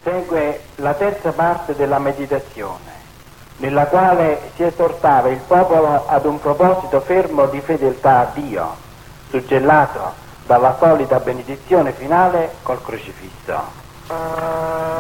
Segue la terza parte della meditazione, nella quale si esortava il popolo ad un proposito fermo di fedeltà a Dio, suggellato dalla solita benedizione finale col crocifisso.